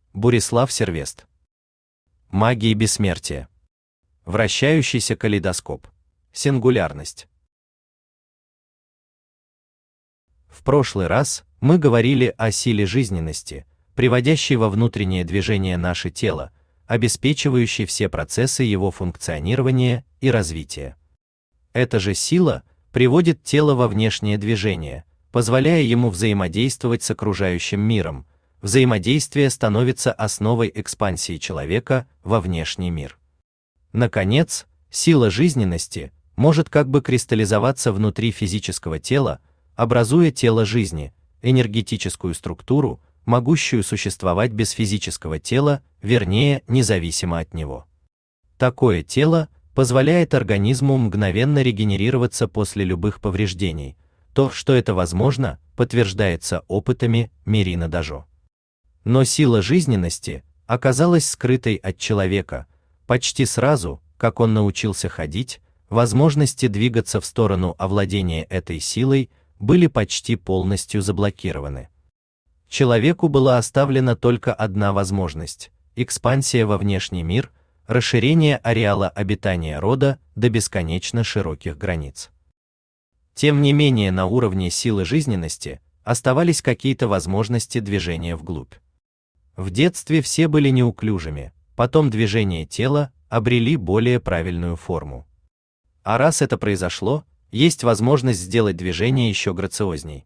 Борислав Сервест. Магия бессмертия. Вращающийся калейдоскоп. Сингулярность. В прошлый раз мы говорили о силе жизненности, приводящей во внутреннее движение наше тело, обеспечивающей все процессы его функционирования и развития. Эта же сила приводит тело во внешнее движение, позволяя ему взаимодействовать с окружающим миром. Взаимодействие становится основой экспансии человека во внешний мир. Наконец, сила жизненности может как бы кристаллизоваться внутри физического тела, образуя тело жизни, энергетическую структуру, могущую существовать без физического тела, вернее, независимо от него. Такое тело позволяет организму мгновенно регенерироваться после любых повреждений. То, что это возможно, подтверждается опытами Мирина Дажо. Но сила жизненности оказалась скрытой от человека. Почти сразу, как он научился ходить, возможности двигаться в сторону овладения этой силой были почти полностью заблокированы. Человеку была оставлена только одна возможность – экспансия во внешний мир, расширение ареала обитания рода до бесконечно широких границ. Тем не менее, на уровне силы жизненности оставались какие-то возможности движения вглубь. В детстве все были неуклюжими, потом движения тела обрели более правильную форму. А раз это произошло, есть возможность сделать движение еще грациозней.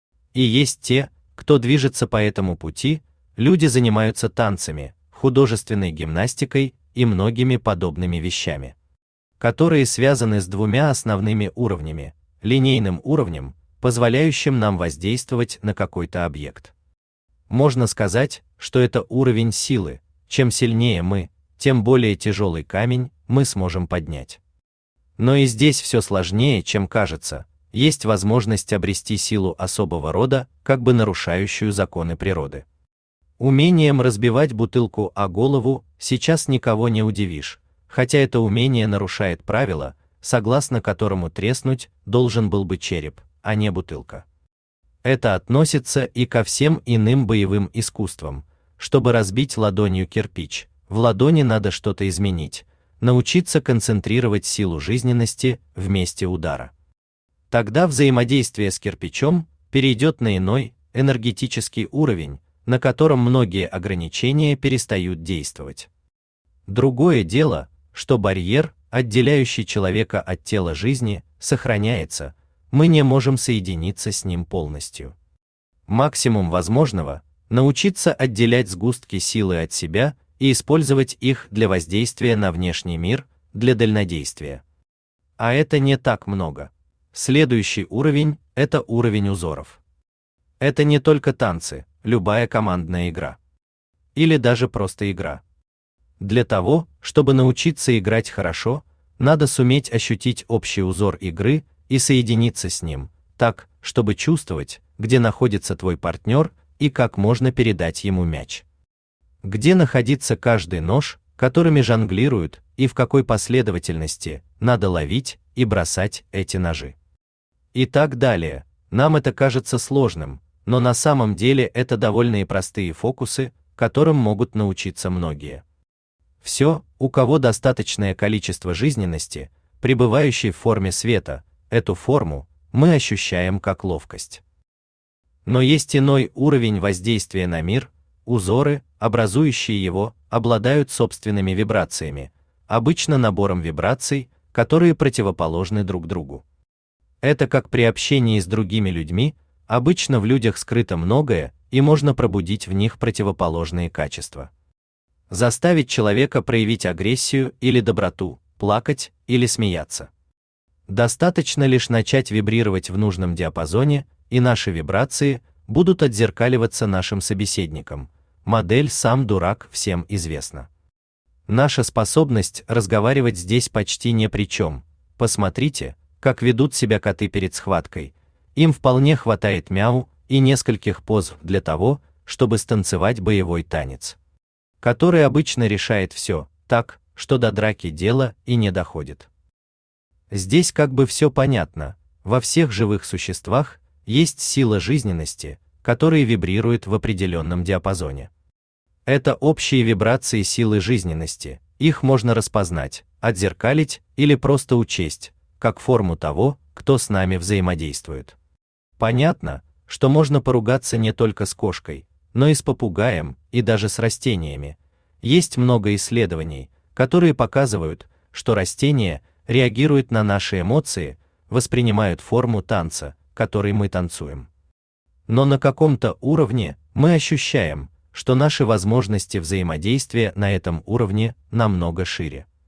И есть те, кто движется по этому пути, люди занимаются танцами, художественной гимнастикой и многими подобными вещами, которые связаны с двумя основными уровнями: линейным уровнем, позволяющим нам воздействовать на какой-то объект. Можно сказать, что это уровень силы. Чем сильнее мы, тем более тяжелый камень мы сможем поднять. Но и здесь все сложнее, чем кажется. Есть возможность обрести силу особого рода, как бы нарушающую законы природы. Умением разбивать бутылку о голову сейчас никого не удивишь, хотя это умение нарушает правило, согласно которому треснуть должен был бы череп, а не бутылка. Это относится и ко всем иным боевым искусствам. Чтобы разбить ладонью кирпич, в ладони надо что-то изменить, научиться концентрировать силу жизненности в месте удара. Тогда взаимодействие с кирпичом перейдет на иной, энергетический уровень, на котором многие ограничения перестают действовать. Другое дело, что барьер, отделяющий человека от тела жизни, сохраняется, мы не можем соединиться с ним полностью. Максимум возможного – научиться отделять сгустки силы от себя и использовать их для воздействия на внешний мир, для дальнодействия. А это не так много. Следующий уровень – это уровень узоров. Это не только танцы, любая командная игра. Или даже просто игра. Для того, чтобы научиться играть хорошо, надо суметь ощутить общий узор игры и соединиться с ним, так, чтобы чувствовать, где находится твой партнер и как можно передать ему мяч. Где находится каждый нож, которыми жонглируют, и в какой последовательности надо ловить и бросать эти ножи. И так далее. Нам это кажется сложным, но на самом деле это довольно и простые фокусы, которым могут научиться многие. Все, у кого достаточное количество жизненности, пребывающей в форме света, эту форму мы ощущаем как ловкость. Но есть иной уровень воздействия на мир. Узоры, образующие его, обладают собственными вибрациями, обычно набором вибраций, которые противоположны друг другу. Это как при общении с другими людьми, обычно в людях скрыто многое, и можно пробудить в них противоположные качества. Заставить человека проявить агрессию или доброту, плакать или смеяться. Достаточно лишь начать вибрировать в нужном диапазоне, и наши вибрации будут отзеркаливаться нашим собеседникам. Модель «сам дурак» всем известна. Наша способность разговаривать здесь почти ни при чем. Посмотрите, как ведут себя коты перед схваткой. Им вполне хватает мяу и нескольких поз для того, чтобы станцевать боевой танец, который обычно решает все, так, что до драки дело и не доходит. Здесь как бы все понятно. Во всех живых существах есть сила жизненности, которая вибрирует в определенном диапазоне. Это общие вибрации силы жизненности, их можно распознать, отзеркалить или просто учесть, как форму того, кто с нами взаимодействует. Понятно, что можно поругаться не только с кошкой, но и с попугаем, и даже с растениями. Есть много исследований, которые показывают, что растения реагируют на наши эмоции, воспринимают форму танца, который мы танцуем. Но на каком-то уровне мы ощущаем, что наши возможности взаимодействия на этом уровне намного шире.